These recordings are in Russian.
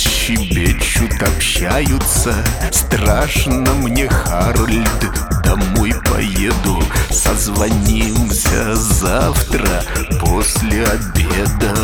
щебечут, общаются. Страшно мне, Харольд, домой поеду. Созвонимся завтра после обеда.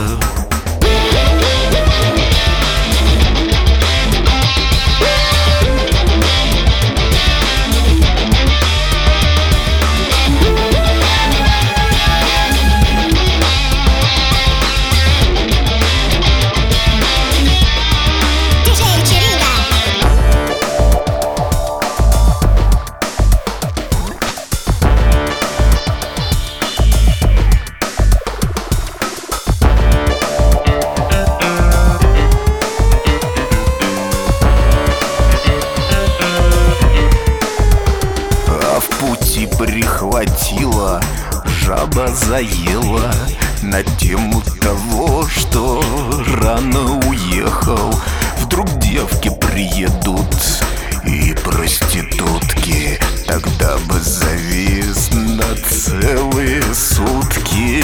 Прихватила, жаба заела на тему того, что рано уехал. Вдруг девки приедут и проститутки, тогда бы завис на целые сутки.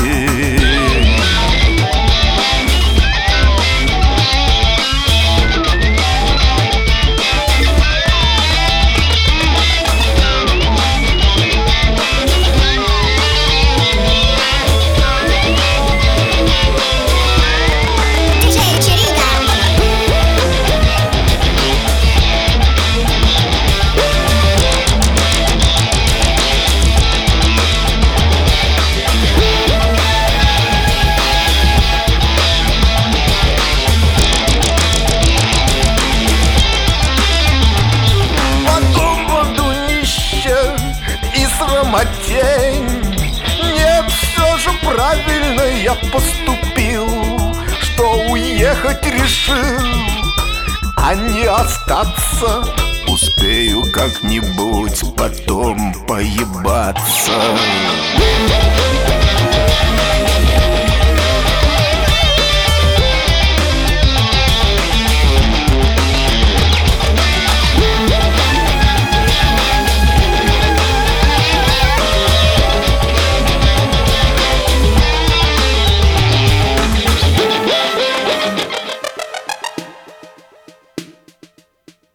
Срамотень. Нет, все же правильно я поступил, что уехать решил, а не остаться. Успею как-нибудь потом поебаться.